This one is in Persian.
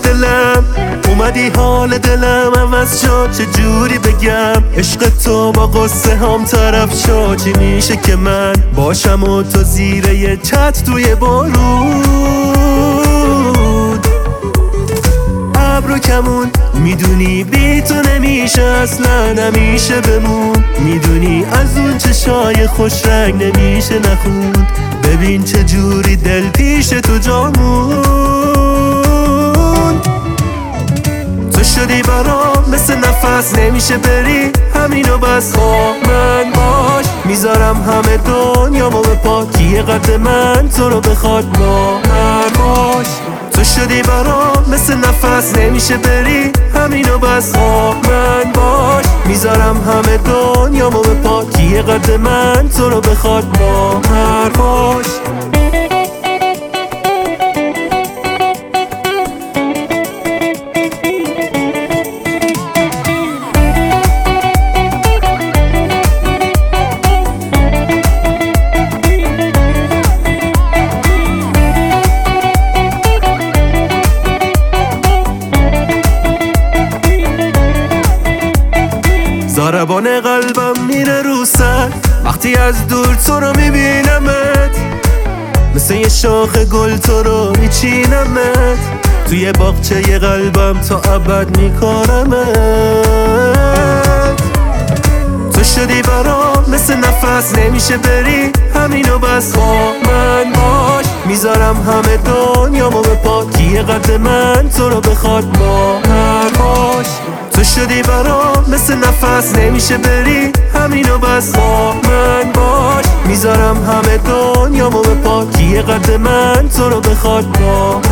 دلم، اومدی حال دلم عوض شد، چه جوری بگم عشق تو با قصه هم طرف شد. چی میشه که من باشم و تو زیر یه چت توی بارون، ابر و کمون، میدونی بی تو نمیشه اصلا نمیشه بمون، میدونی از اون چشای خوش رنگ نمیشه نخوند. ببین چه جوری دل پیش تو جامون، تو شدی برام مثل نفس نمیشه بری، همینو بس با من باش. میذارم همه دنیامو به پا، کیه قد من تو رو بخواد با من باش. تو شدی برام مثل نفس نمیشه بری، همینو بس با من باش. میذارم همه دنیامو به پا، کیه قد من تو رو بخواد با من باش. ضربان قلبم میره رو سر وقتی از دور تو رو میبینمت، مثل یه شاخ گل تو رو میچینمت، توی باغچه قلبم تا ابد میکارمت. تو شدی برام مثل نفس نمیشه بری، همینو بس با من باش. میذارم همه دنیامو به پا، کیه قد من تو رو بخواد با من باش. تو شدی برام مثل نفس نمیشه بری، همینو بس با من باش. میذارم همه دنیامو به پا، کیه قد من تو رو بخواد با